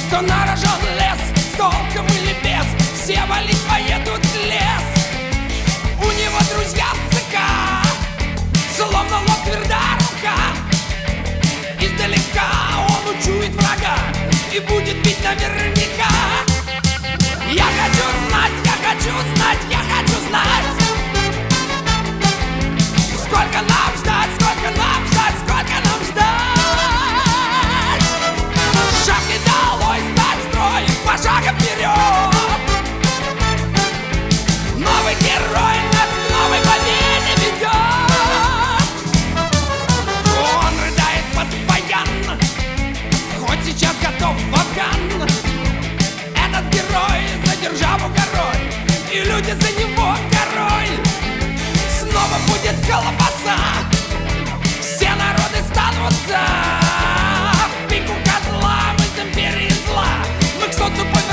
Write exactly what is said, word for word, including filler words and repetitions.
Что нарожен лес, с толком или без, все валить поедут в лес. У него друзья в ЦК, словно лоб твердая рука. Издалека он учует врага и будет бить наверняка. Я хочу знать, я хочу знать, я хочу знать, сколько нам ждать, сколько нам ждать, сколько нам ждать. Шапки долой, стать строй, по шагам вперед. Новый герой нас к новой победе ведет. Он рыдает под баян, хоть сейчас готов в Афган. Этот герой за державу горой, и люди за него горой. Снова будет колбаса, все народы станут за пику козла. Мы с империей зла, мы к солнцу повернем.